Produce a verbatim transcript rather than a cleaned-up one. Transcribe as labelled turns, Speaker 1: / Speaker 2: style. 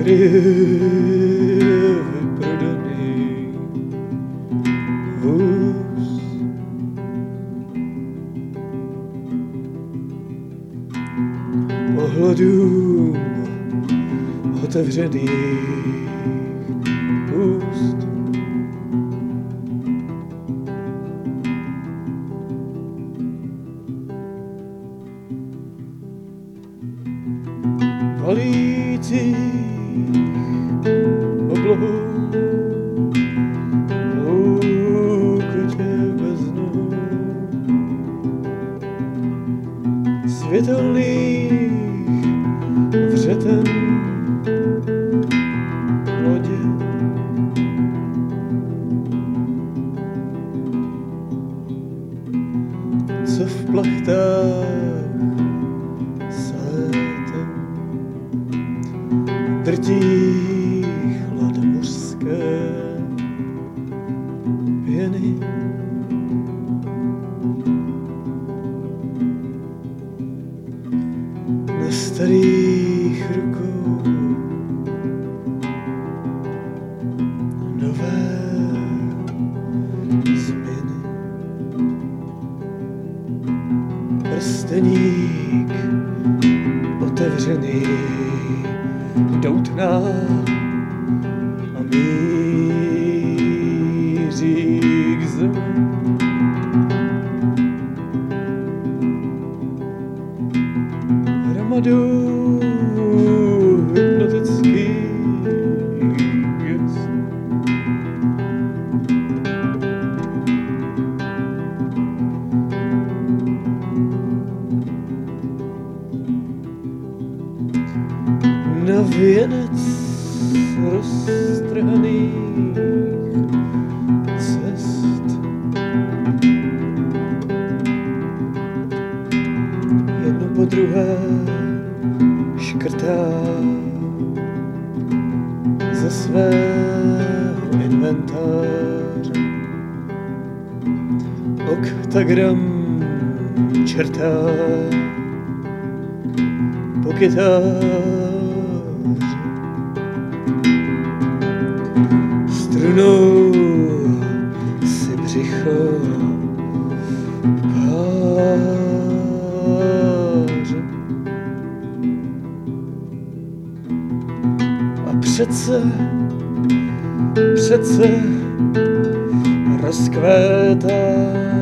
Speaker 1: kryje vyprodaný vůz. Pohledům otevřených úst. Valící oblohu loukotě bez nohou, světelných vřeten lodě. Co v plachtách létem drtí chlad mořské pěny. Na starých rukou nové změny. Prsteník otevřený doutná a míří k zemi. Hromadou hypnotický gest. Na věnec roztrhaných cest jedno po druhé škrtá ze svého inventáře. Oktagram čertá po kytáře. Strunou si břicho páře. A přece, přece rozkvétá